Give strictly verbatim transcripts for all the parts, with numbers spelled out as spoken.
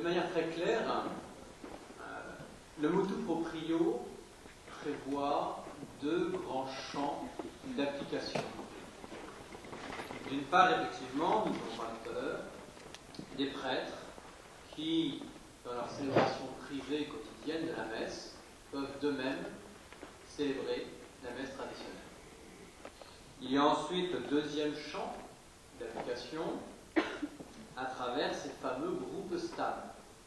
manière très claire, euh, le motu proprio prévoit deux grands champs d'application. D'une part, effectivement, nous en parlé tout à l'heure, des prêtres qui, dans leur célébration privée quotidienne de la messe, peuvent d'eux-mêmes célébrer la messe traditionnelle. Il y a ensuite le deuxième champ d'application à travers ces fameux groupes stables.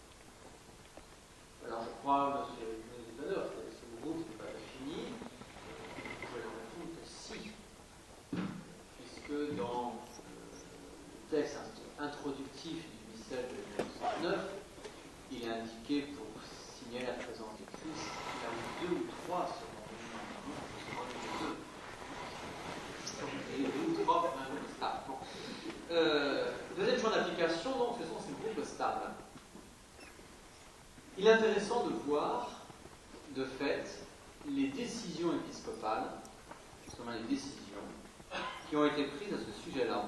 Alors je crois, monsieur le tout à l'heure, que ce groupe n'est pas défini. Vous pouvez en répondre que si, puisque dans le texte introductif du missel de mille neuf cent neuf, il est indiqué pour signaler la présence du Christ, il y a eu deux ou trois sur deux. Et deux ou trois pour un groupe stable. Bon. Euh, deuxième champ d'application, donc, ce sont ces groupes stables. Il est intéressant de voir, de fait, les décisions épiscopales, justement les décisions, qui ont été prises à ce sujet-là.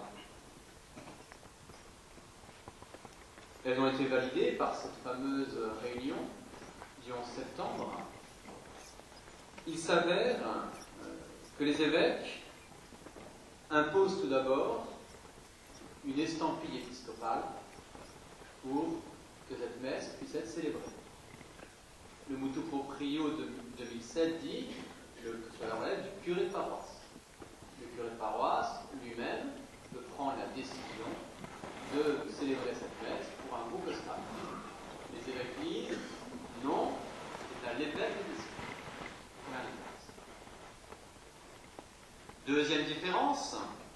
Elles ont été validées par cette fameuse réunion du onze septembre. Il s'avère que les évêques imposent tout d'abord une estampille épiscopale pour que cette messe puisse être célébrée. Le motu proprio de deux mille sept dit que cela relève du curé de paroisse. Le curé de paroisse lui-même peut prendre la décision de célébrer cette messe pour un groupe stable. Les évêques disent non, c'est à l'évêque de décider. Deuxième différence,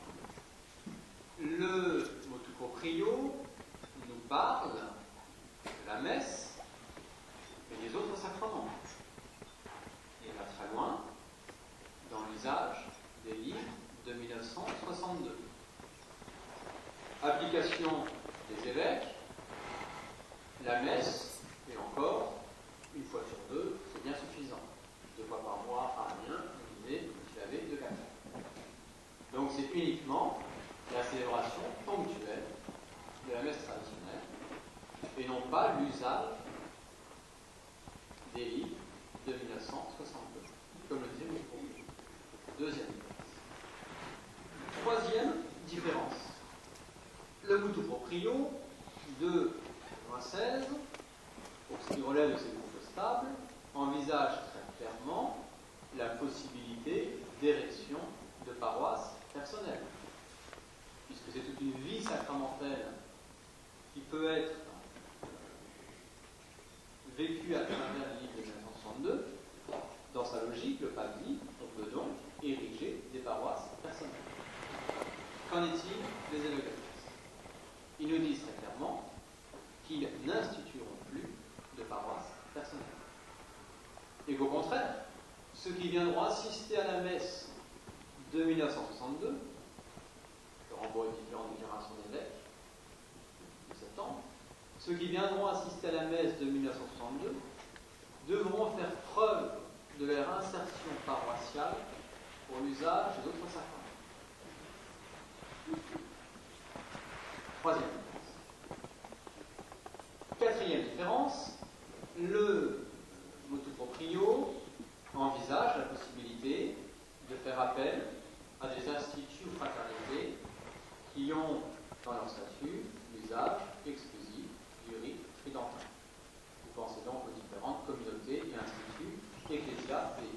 le motu proprio nous parle de la messe et des autres sacrements. Il va très loin dans l'usage des livres de mille neuf cent soixante-deux. Application des évêques, la messe, et encore, une fois sur deux, c'est bien suffisant. Deux fois par mois, à rien, vous dînez, vous lavez, deux cafés. Donc c'est uniquement la célébration ponctuelle de la messe traditionnelle, et non pas l'usage des livres de mille neuf cent soixante-deux, comme le disait le proprio. Deuxième différence. Troisième différence. Le motu proprio de seize, pour ce qui relève de ces groupes stables, envisage très clairement la possibilité d'érection de paroisses personnelles, puisque c'est toute une vie sacramentelle qui peut être vécue à travers le livre de mille neuf cent soixante-deux. Dans sa logique, le pape dit on peut donc ériger des paroisses personnelles. Qu'en est-il des évêques? Ils nous disent très clairement qu'ils n'institueront plus de paroisses personnelles. Et qu'au contraire, ceux qui viendront assister à la messe de mille neuf cent soixante-deux, je renvoie aux différentes déclarations d'évêques de septembre, ceux qui viendront assister à la messe de mille neuf cent soixante-deux devront faire preuve de leur insertion paroissiale pour l'usage des autres sacrements. Troisième différence. Quatrième différence, le motu proprio envisage la possibilité de faire appel à des instituts ou fraternités qui ont dans leur statut l'usage exclusif du rite tridentin. Vous pensez donc aux différentes communautés et instituts ecclésiastiques.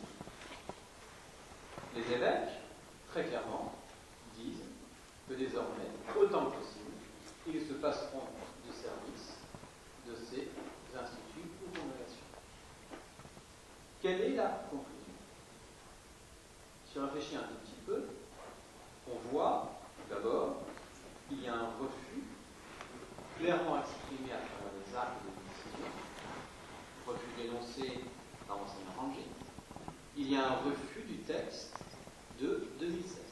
Les évêques, très clairement, disent que désormais, autant que possible, ils se passeront du service de ces instituts ou congrégations. Quelle est la conclusion? Si on réfléchit un tout petit peu, on voit d'abord qu'il y a un refus clairement exprimé à travers les actes de décision, refus dénoncé par Monseigneur Rangy. Il y a un refus du texte de deux mille seize.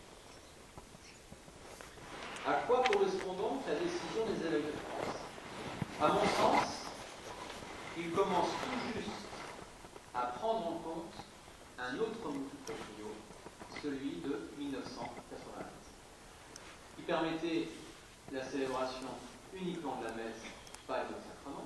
À quoi correspond donc la décision des évêques de France? À mon sens, il commence tout juste à prendre en compte un autre motu proprio, celui de mille neuf cent quatre-vingt-dix, qui permettait la célébration uniquement de la messe, pas des autres sacrements,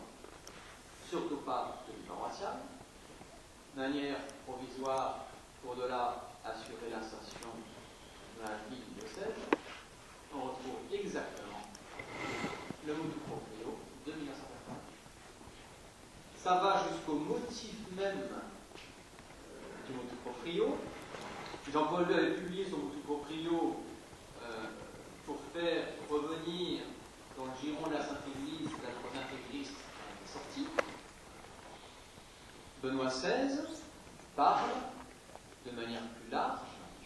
manière provisoire pour de là assurer l'insertion dans la vie du diocèse, on retrouve exactement le motu proprio de mille neuf cent quatre-vingt. Ça va jusqu'au motif même du motu proprio. Jean-Paul deux avait publié son motu proprio euh, pour faire revenir dans le giron de la Sainte Église la droite intégriste qui est sortie. Benoît seize parle de manière plus large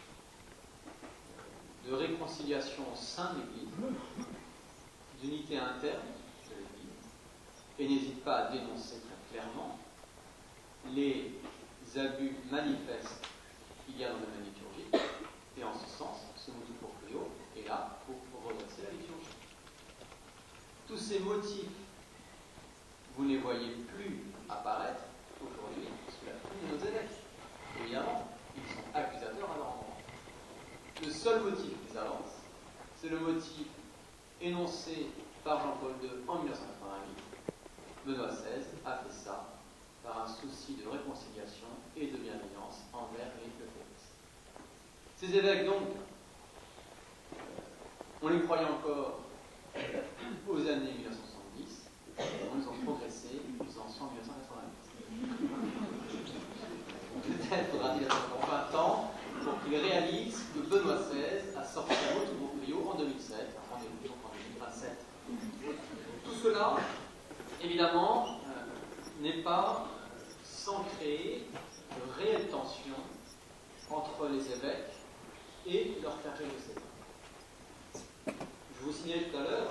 de réconciliation au sein de l'Église, d'unité interne de l'Église, et n'hésite pas à dénoncer très clairement les abus manifestes qu'il y a dans le domaine liturgique, et en ce sens, ce motu proprio est là pour, pour redresser la liturgie. Tous ces motifs, vous ne les voyez plus apparaître aujourd'hui sous la plume de nos évêques. Évidemment, ils sont accusateurs à leur endroit. Le seul motif qu'ils avancent, c'est le motif énoncé par Jean-Paul deux en mille neuf cent quatre-vingt-huit. Benoît seize a fait ça par un souci de réconciliation et de bienveillance envers les euphéristes. Ces évêques, donc, on les croyait encore aux années mille neuf cent soixante-dix, ils ont progressé, ils en sont en mille neuf cent quatre-vingt-huit. Peut-être faudra-t-il attendre vingt ans pour qu'ils réalisent que Benoît seize a sorti un motu proprio en deux mille sept, rendez-vous donc en deux mille vingt-sept. Tout cela, évidemment, euh, n'est pas sans créer de réelles tensions entre les évêques et leur clergé diocésain. Je vous signalais tout à l'heure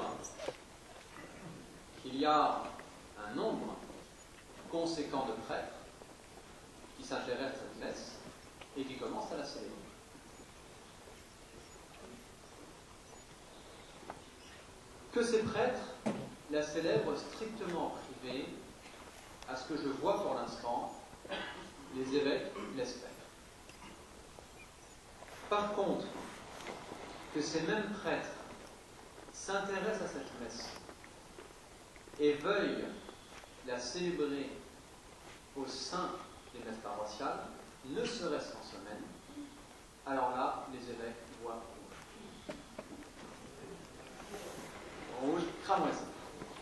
qu'il y a un nombre conséquent de prêtres qui s'intéressent à cette messe et qui commencent à la célébrer. Que ces prêtres la célèbrent strictement privée, à ce que je vois pour l'instant, les évêques l'espèrent. Par contre, que ces mêmes prêtres s'intéressent à cette messe et veuillent la célébrer au sein des messes paroissiales, ne serait-ce qu'en semaine, alors là, les évêques voient rouge. Rouge, crame ça.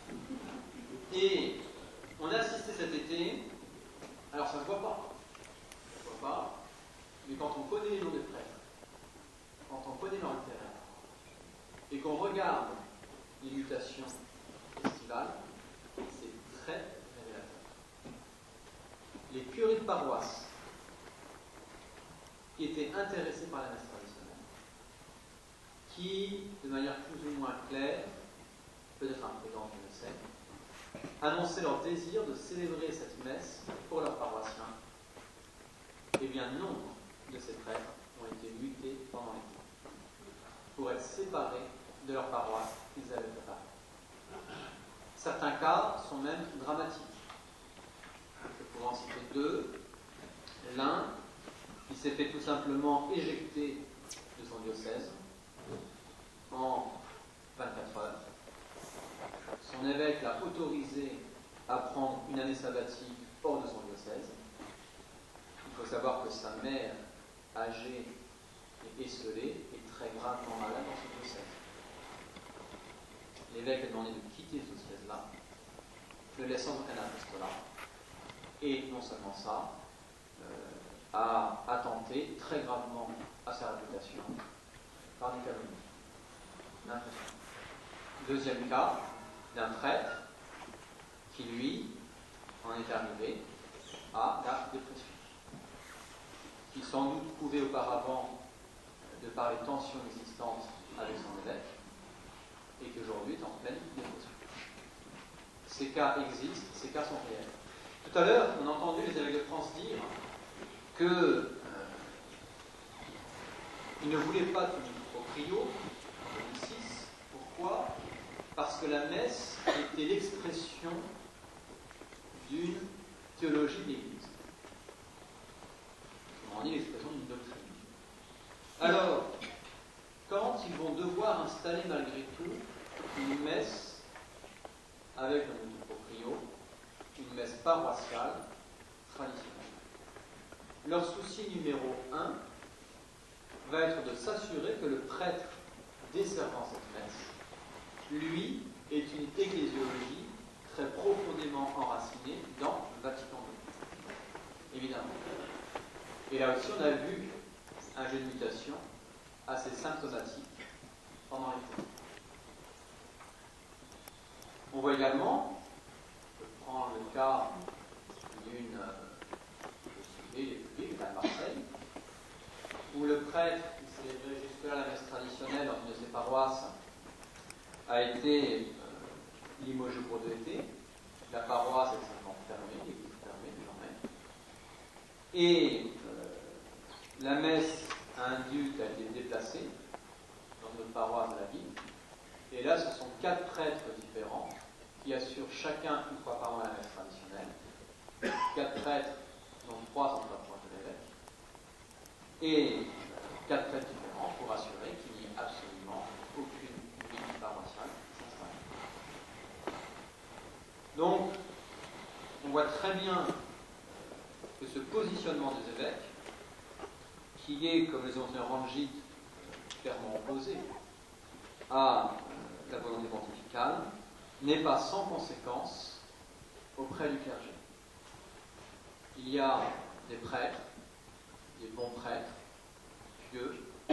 Et on a assisté cet été, alors ça ne se voit pas, ça ne se voit pas, mais quand on connaît les noms des prêtres, quand on connaît leur littéraire, et qu'on regarde les mutations estivales, c'est très révélateur. Les curés de paroisse qui étaient intéressés par la messe traditionnelle, qui, de manière plus ou moins claire, peut-être imprudente, je le sais, annonçaient leur désir de célébrer cette messe pour leurs paroissiens, eh bien, nombre de ces prêtres ont été mutés pendant l'été pour être séparés de leur paroisse qu'ils avaient préparée. Certains cas sont même dramatiques. Je pourrais en citer deux. L'un, qui s'est fait tout simplement éjecter de son diocèse en vingt-quatre heures. Son évêque l'a autorisé à prendre une année sabbatique hors de son diocèse. Il faut savoir que sa mère, âgée et esseulée, est très gravement malade dans son diocèse. L'évêque a demandé de quitter ce diocèse-là, ne laissant aucun apostolat. Et non seulement ça, euh, a attenté très gravement à sa réputation par des calomnies. Deuxième cas, d'un prêtre qui, lui, en est arrivé à la dépression, qui sans doute pouvait auparavant, de par les tensions existantes avec son évêque, et qui aujourd'hui est en pleine dépression. Ces cas existent, ces cas sont réels. Tout à l'heure, on a entendu les évêques de France dire que euh, ils ne voulaient pas de proprio en deux mille six. Pourquoi ? Parce que la messe était l'expression d'une théologie de l'Église. On dit l'expression d'une doctrine. Alors, quand ils vont devoir installer malgré tout une messe avec le motu proprio, une messe paroissiale traditionnelle, leur souci numéro un va être de s'assurer que le prêtre desservant cette messe, lui, est une ecclésiologie très profondément enracinée dans le Vatican deux. Évidemment. Et là aussi, on a vu un jeu de mutation assez symptomatique pendant les temps. On voit également, je prends le cas d'une cité publique à Marseille, où le prêtre qui célébrait jusque-là la messe traditionnelle dans une de ses paroisses a été euh, limogé pour deux étés. La paroisse est simplement fermée, l'église fermée désormais. Et euh, la messe induite a été déplacée dans une paroisse de la ville. Et là, ce sont quatre prêtres différents qui assurent chacun une fois par mois la messe traditionnelle. Quatre prêtres, dont trois sont approches de l'évêque. Et quatre prêtres différents pour assurer qu'il n'y ait absolument aucune vie paroissiale qui s'installe. Donc, on voit très bien que ce positionnement des évêques, qui est, comme les anciens rangites, clairement opposé à la volonté pontificale, n'est pas sans conséquence auprès du clergé. Il y a des prêtres, des bons prêtres, pieux,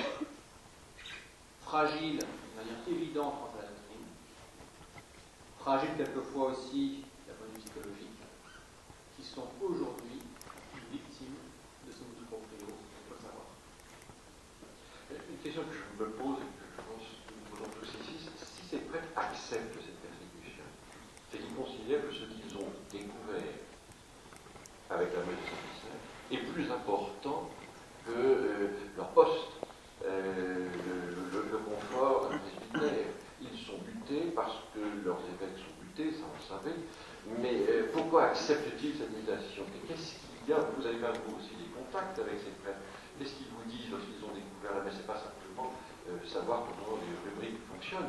fragiles de manière évidente quant à la doctrine, fragiles quelquefois aussi d'un point de vue psychologique, qui sont aujourd'hui victimes de ce motu proprio, il faut le savoir. Une question que je me pose et que je pense que nous posons tous ici, c'est si ces prêtres acceptent cette persécution, c'est qu'ils considèrent que ce qu'ils ont découvert avec la messe est plus important que euh, leur poste, euh, le, le, le confort d'un presbytère. Ils sont butés parce que leurs évêques sont butés, ça on le savait, mais euh, pourquoi acceptent-ils cette mutation? Qu'est-ce qu'il y a? Vous avez quand même vous aussi des contacts avec ces prêtres. Qu'est-ce qu'ils vous disent lorsqu'ils ont découvert la messe? C'est pas simplement euh, savoir comment les rubriques fonctionnent.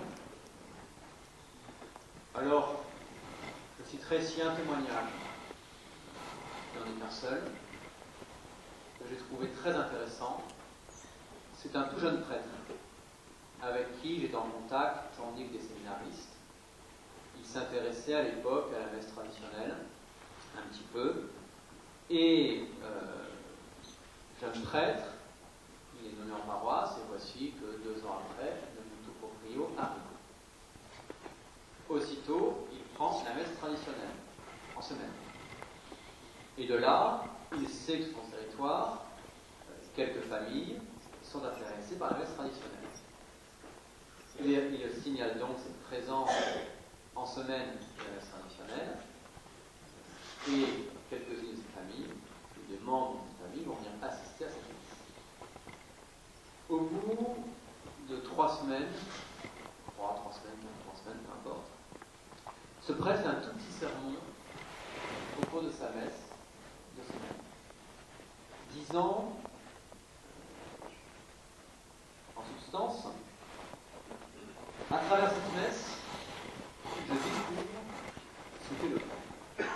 Alors, je citerai ici un témoignage, il n'y en a qu'un seul, que j'ai trouvé très intéressant. C'est un tout jeune prêtre avec qui j'étais en contact, j'en dis que des séminaristes. Il s'intéressait à l'époque à la messe traditionnelle, un petit peu, et euh, jeune prêtre, il est nommé en paroisse, et voici que deux ans après, le motu proprio arrive. Aussitôt, il prend la messe traditionnelle, en semaine. Et de là, il sait que sur son territoire, quelques familles sont intéressées par la messe traditionnelle. Il, il signale donc cette présence en semaine de la messe traditionnelle, et quelques-unes de ces familles, ou des membres de ces familles, vont venir assister à cette messe. Au bout de trois semaines, trois, trois semaines, trois semaines, peu importe, ce prêtre fait un tout petit sermon au cours de sa messe de semaine, disant, en substance, à travers cette messe, je découvre ce qu'est le pain.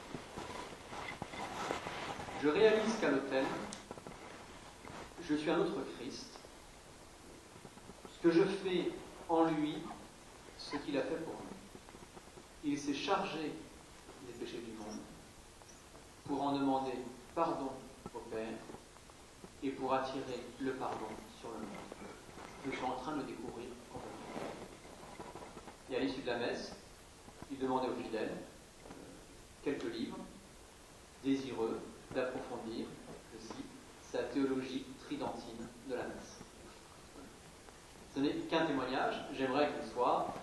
Je réalise qu'à l'autel, je suis un autre Christ, que je fais en lui ce qu'il a fait pour nous. Il s'est chargé des péchés du monde pour en demander pardon au Père et pour attirer le pardon sur le monde. Je suis en train de le découvrir complètement. Et à l'issue de la messe, il demandait aux fidèles quelques livres, désireux d'approfondir, je cite, sa théologie tridentine de la messe. Ce n'est qu'un témoignage, j'aimerais qu'il soit